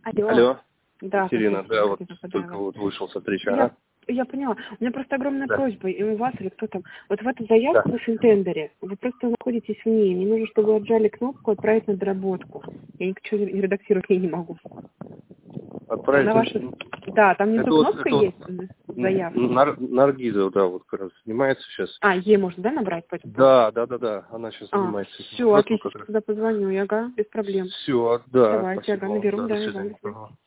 Алло. Алло. Да, Екатерина, да, вот Попадаева. только вот вышел со встречи. Ага. Я поняла. У меня просто огромная Да. просьба, и у вас, или кто там. Вот в эту заявку Да. в Финтендере вы просто находитесь в ней. Мне нужно, чтобы вы отжали кнопку «Отправить на доработку». Я ничего не редактировать я не могу. Отправить. На вашу... Да, там внизу кнопка это есть в заявке. Наргиза, да, вот как раз занимается сейчас. Ей можно, да, набрать по этому? Да. Она сейчас занимается этим все, вопросом отлично, как раз. тогда позвоню, без проблем. Все, да, Давайте, спасибо вам. наберу, Да, да, до свидания. Иван. Ага.